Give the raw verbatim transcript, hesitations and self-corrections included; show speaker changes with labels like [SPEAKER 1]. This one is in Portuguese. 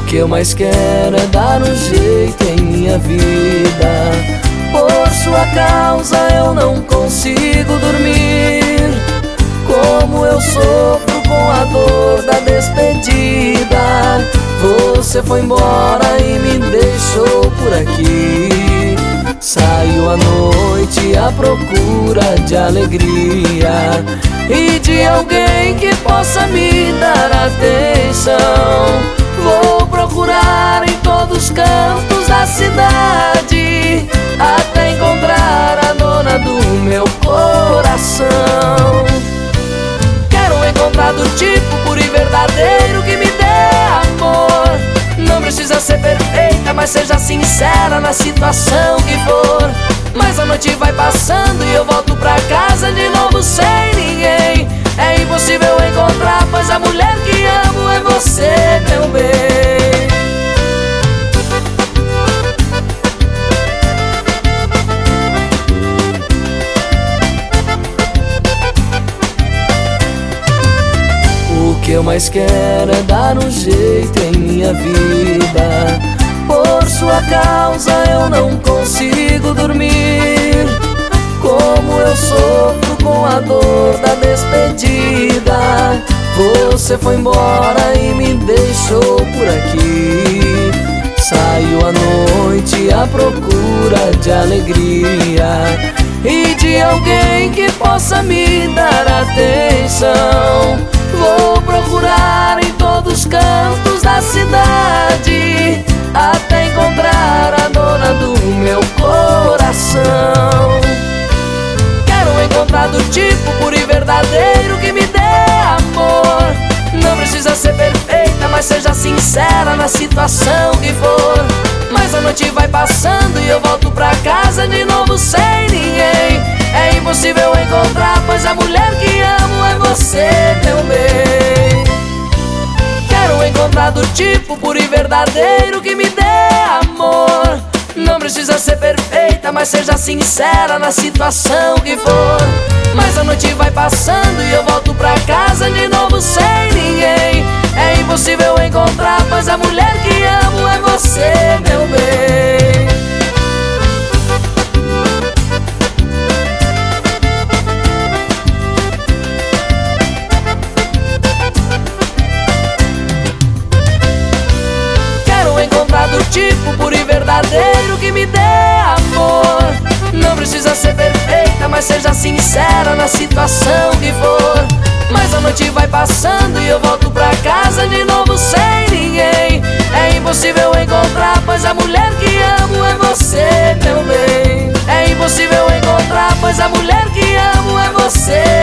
[SPEAKER 1] que eu mais quero é dar um jeito em minha vida. Por sua causa eu não consigo dormir. Como eu sofro com a dor da despedida. Você foi embora e me deixou por aqui. Saio à noite à procura de alegria e de alguém que possa me dar atenção. Vou procurar em todos os cantos da cidade até encontrar a dona do meu coração. Quero encontrar do tipo puro e verdadeiro que me dê amor. Não precisa ser perfeita, mas seja sincera na situação que for. Mas a noite vai passando e eu volto pra casa de novo sem ninguém. É impossível encontrar, pois a mulher que amo é você, meu bem. O que eu mais quero é dar um jeito em minha vida. Por sua causa eu não consigo dormir. Como eu sofro com a dor da despedida. Você foi embora e me deixou por aqui. Saio à noite à procura de alegria e de alguém que possa me dar atenção. Vou procurar em todos os cantos da cidade até encontrar a dona do meu coração. Quero encontrar do tipo puro e verdadeiro que me dê amor. Não precisa ser perfeita, mas seja sincera na situação que for. Mas a noite vai passando e eu volto pra casa de novo sem ninguém. É impossível encontrar, pois a mulher que amo é você, meu bem. Quero encontrar do tipo puro e verdadeiro que me dê amor. Não precisa ser perfeita, mas seja sincera na situação que for. Mas a noite vai passando e eu volto pra casa de novo sem ninguém. É impossível encontrar, pois a mulher que amo é você, meu bem. Quero encontrar do tipo puro e verdadeiro que me dê amor. Não precisa ser perfeita, mas seja sincera na situação que for. Mas a noite vai passando e eu volto pra casa de novo sem ninguém. É impossível encontrar, pois a mulher que amo é você, meu bem. É impossível encontrar, pois a mulher que amo é você.